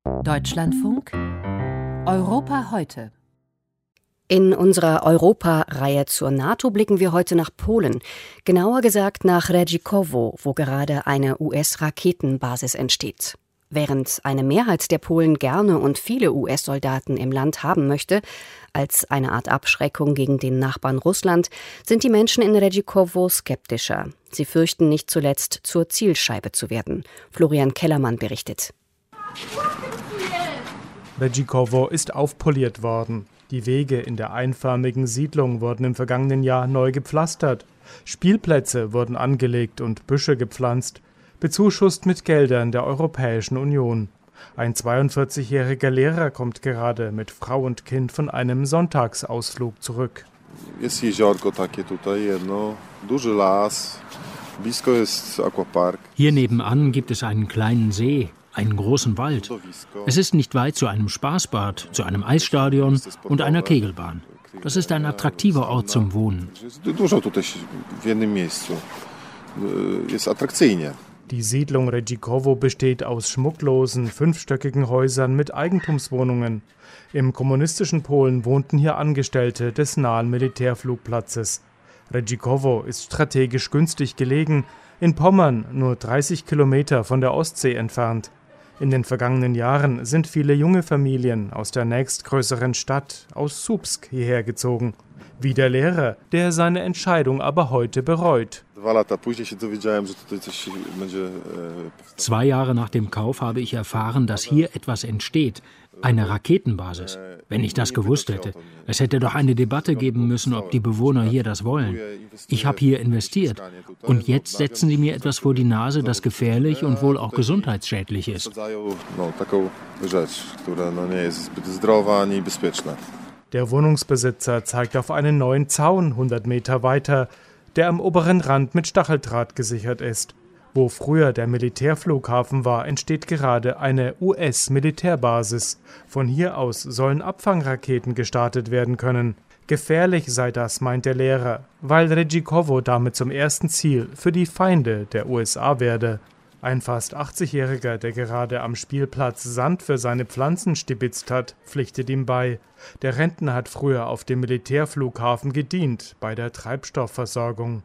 Deutschlandfunk Europa heute. In unserer Europa-Reihe zur NATO blicken wir heute nach Polen, genauer gesagt nach Redzikowo, wo gerade eine US-Raketenbasis entsteht. Während eine Mehrheit der Polen gerne und viele US-Soldaten im Land haben möchte, als eine Art Abschreckung gegen den Nachbarn Russland, sind die Menschen in Redzikowo skeptischer. Sie fürchten nicht zuletzt, zur Zielscheibe zu werden. Florian Kellermann berichtet. Redzikowo ist aufpoliert worden. Die Wege in der einförmigen Siedlung wurden im vergangenen Jahr neu gepflastert. Spielplätze wurden angelegt und Büsche gepflanzt, bezuschusst mit Geldern der Europäischen Union. Ein 42-jähriger Lehrer kommt gerade mit Frau und Kind von einem Sonntagsausflug zurück. Hier nebenan gibt es einen kleinen See, einen großen Wald. Es ist nicht weit zu einem Spaßbad, zu einem Eisstadion und einer Kegelbahn. Das ist ein attraktiver Ort zum Wohnen. Die Siedlung Redzikowo besteht aus schmucklosen, 5-stöckigen Häusern mit Eigentumswohnungen. Im kommunistischen Polen wohnten hier Angestellte des nahen Militärflugplatzes. Redzikowo ist strategisch günstig gelegen, in Pommern nur 30 Kilometer von der Ostsee entfernt. In den vergangenen Jahren sind viele junge Familien aus der nächstgrößeren Stadt, aus Słupsk, hierher gezogen. Wie der Lehrer, der seine Entscheidung aber heute bereut. 2 Jahre nach dem Kauf habe ich erfahren, dass hier etwas entsteht. Eine Raketenbasis. Wenn ich das gewusst hätte. Es hätte doch eine Debatte geben müssen, ob die Bewohner hier das wollen. Ich habe hier investiert. Und jetzt setzen sie mir etwas vor die Nase, das gefährlich und wohl auch gesundheitsschädlich ist. Der Wohnungsbesitzer zeigt auf einen neuen Zaun 100 Meter weiter, der am oberen Rand mit Stacheldraht gesichert ist. Wo früher der Militärflughafen war, entsteht gerade eine US-Militärbasis. Von hier aus sollen Abfangraketen gestartet werden können. Gefährlich sei das, meint der Lehrer, weil Redzikowo damit zum ersten Ziel für die Feinde der USA werde. Ein fast 80-Jähriger, der gerade am Spielplatz Sand für seine Pflanzen stibitzt hat, pflichtet ihm bei. Der Rentner hat früher auf dem Militärflughafen gedient, bei der Treibstoffversorgung.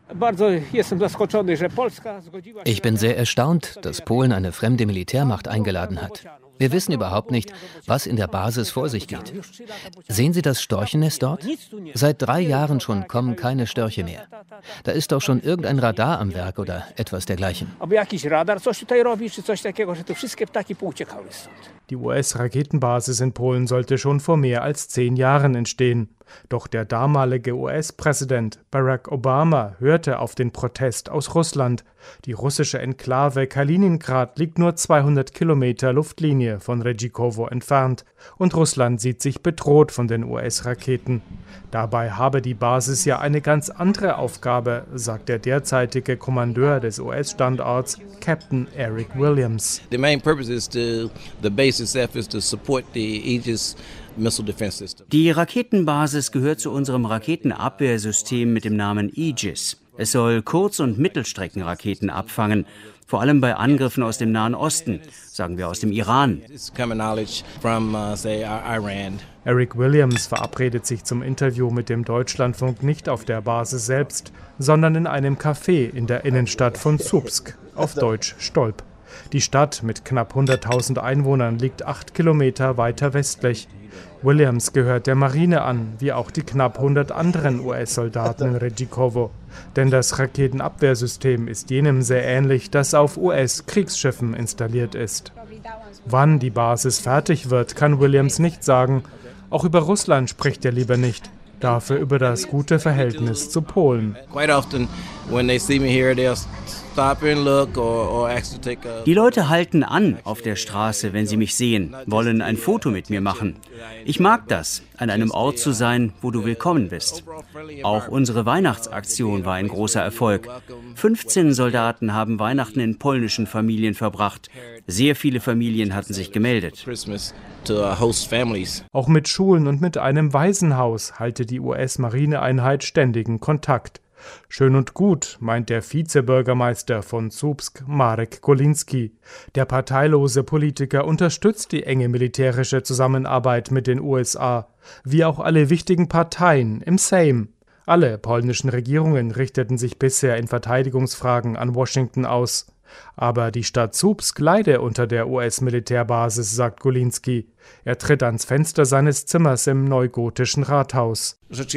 Ich bin sehr erstaunt, dass Polen eine fremde Militärmacht eingeladen hat. Wir wissen überhaupt nicht, was in der Basis vor sich geht. Sehen Sie das Storchennest dort? Seit 3 Jahren schon kommen keine Störche mehr. Da ist doch schon irgendein Radar am Werk oder etwas dergleichen. Die US-Raketenbasis in Polen sollte schon vor mehr als 10 Jahren entstehen. Doch der damalige US-Präsident Barack Obama hörte auf den Protest aus Russland. Die russische Enklave Kaliningrad liegt nur 200 Kilometer Luftlinie von Redzikowo entfernt. Und Russland sieht sich bedroht von den US-Raketen. Dabei habe die Basis ja eine ganz andere Aufgabe, sagt der derzeitige Kommandeur des US-Standorts, Captain Eric Williams. The main purpose is the base itself is to support the Aegis Missile Defense System. Die Raketenbasis gehört zu unserem Raketenabwehrsystem mit dem Namen Aegis. Es soll Kurz- und Mittelstreckenraketen abfangen, vor allem bei Angriffen aus dem Nahen Osten, sagen wir aus dem Iran. Eric Williams verabredet sich zum Interview mit dem Deutschlandfunk nicht auf der Basis selbst, sondern in einem Café in der Innenstadt von Słupsk, auf Deutsch Stolp. Die Stadt mit knapp 100.000 Einwohnern liegt 8 Kilometer weiter westlich. Williams gehört der Marine an, wie auch die knapp 100 anderen US-Soldaten in Redzikowo. Denn das Raketenabwehrsystem ist jenem sehr ähnlich, das auf US-Kriegsschiffen installiert ist. Wann die Basis fertig wird, kann Williams nicht sagen. Auch über Russland spricht er lieber nicht. Dafür über das gute Verhältnis zu Polen. Die Leute halten an auf der Straße, wenn sie mich sehen, wollen ein Foto mit mir machen. Ich mag das, an einem Ort zu sein, wo du willkommen bist. Auch unsere Weihnachtsaktion war ein großer Erfolg. 15 Soldaten haben Weihnachten in polnischen Familien verbracht. Sehr viele Familien hatten sich gemeldet. Auch mit Schulen und mit einem Waisenhaus halte die US-Marineeinheit ständigen Kontakt. Schön und gut, meint der Vizebürgermeister von Słupsk, Marek Golinski. Der parteilose Politiker unterstützt die enge militärische Zusammenarbeit mit den USA, wie auch alle wichtigen Parteien im Sejm. Alle polnischen Regierungen richteten sich bisher in Verteidigungsfragen an Washington aus. Aber die Stadt Słupsk leide unter der US-Militärbasis, sagt Golinski. Er tritt ans Fenster seines Zimmers im neugotischen Rathaus.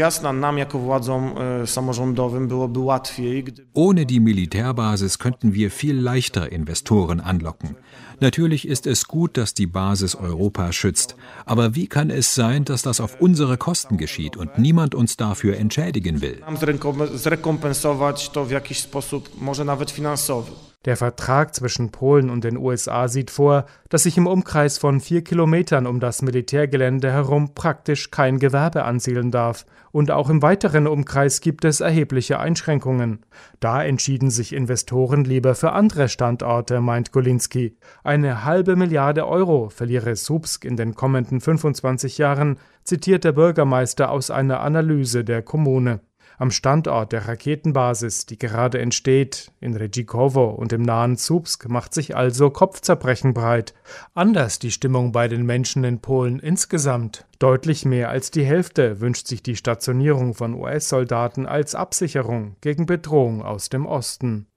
Ohne die Militärbasis könnten wir viel leichter Investoren anlocken. Natürlich ist es gut, dass die Basis Europa schützt. Aber wie kann es sein, dass das auf unsere Kosten geschieht und niemand uns dafür entschädigen will? Der Vertrag zwischen Polen und den USA sieht vor, dass sich im Umkreis von 4 Kilometern um das Militärgelände herum praktisch kein Gewerbe ansiedeln darf. Und auch im weiteren Umkreis gibt es erhebliche Einschränkungen. Da entschieden sich Investoren lieber für andere Standorte, meint Golinski. 1,5 Milliarde Euro verliere Słupsk in den kommenden 25 Jahren, zitiert der Bürgermeister aus einer Analyse der Kommune. Am Standort der Raketenbasis, die gerade entsteht, in Redzikowo und im nahen Słupsk, macht sich also Kopfzerbrechen breit. Anders die Stimmung bei den Menschen in Polen insgesamt. Deutlich mehr als die Hälfte wünscht sich die Stationierung von US-Soldaten als Absicherung gegen Bedrohung aus dem Osten.